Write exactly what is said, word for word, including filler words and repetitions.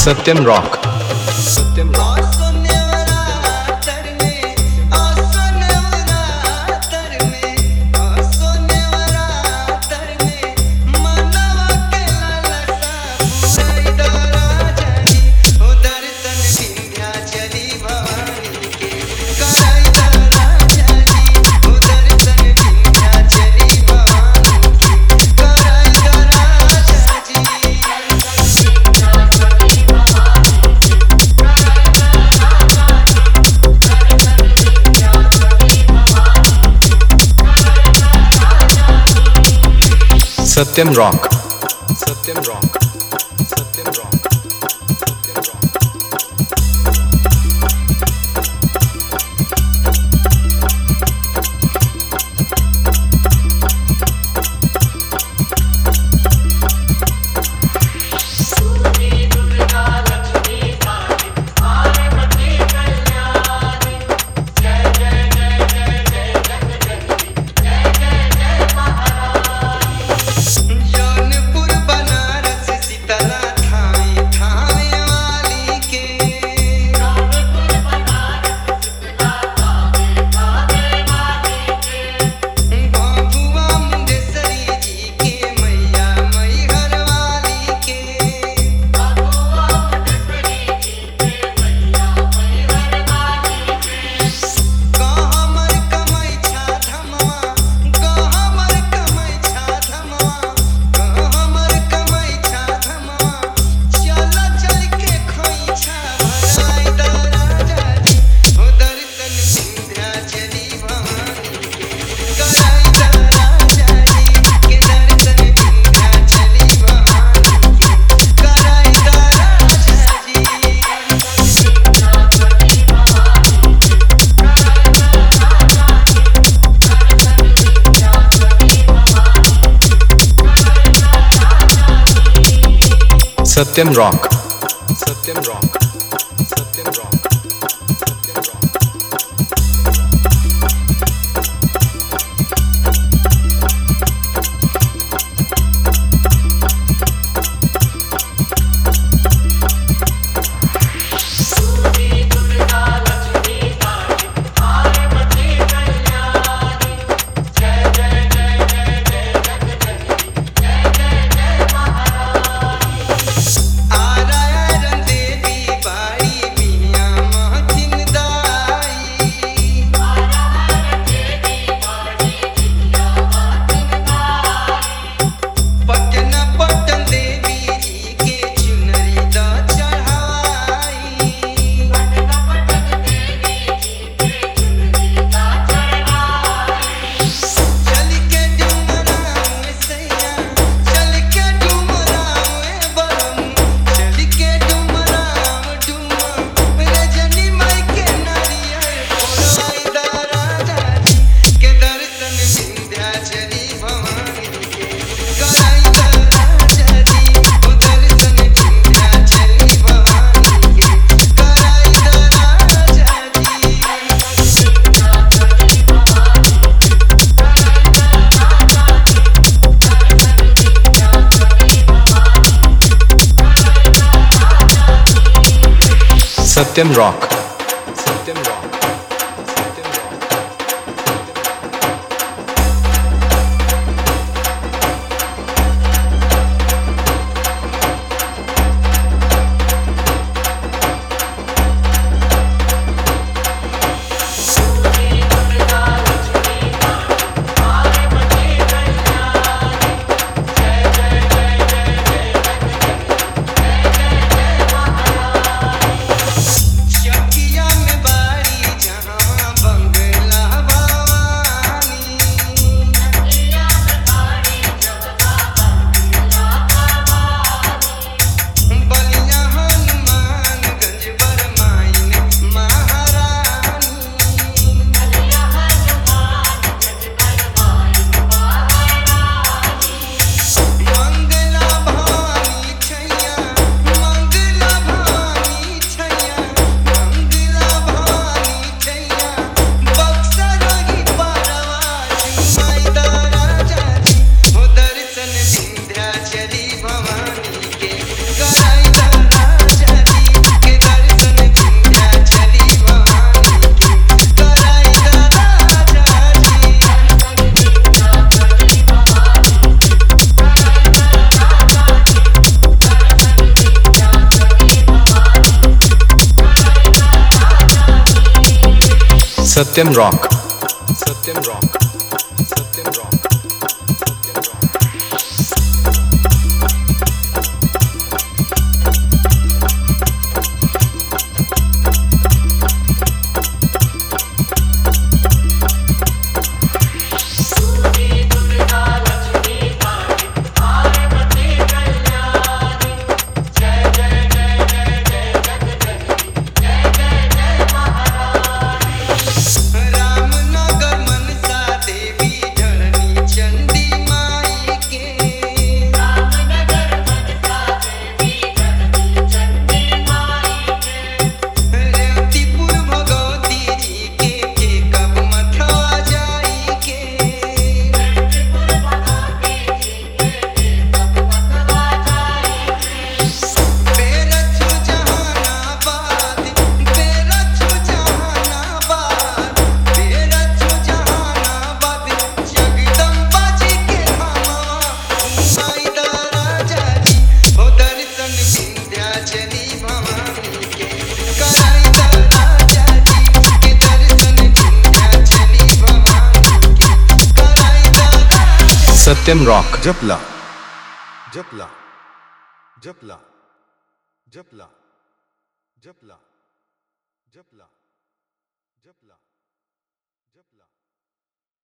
सत्यम rock Satyam rock Satyam rock Satyam rock Satyam rock Satyam rock Satyam rock Satyam rock Satyam rock Satyam rock Satyam rock Chucky Satyam Rock. Satyam Rock. Satyam Rock. Satyam Rock. Ramnagar Mansa Devi धरणी चंडी माई के रामनगर मनसा देवी धरणी चंडी माई के रेवतीपुर भगवती जी के के कब मथवा जाई के रेवतीपुर भगवती जी के के कब मथवा जाई के बेरछु जहानाबाद बेरछु जहानाबाद बेरछु जहानाबाद जगदम्बा जी के धामा घुमाई दा राजा जी हो दर्शन विंध्याचली भवानी के कराई दा राजा जी के दर्शन विंध्याचली भवानी के कराई दा राजा Satyam Rock. जपला जपला जपला जपला जपला जपला जपला जपला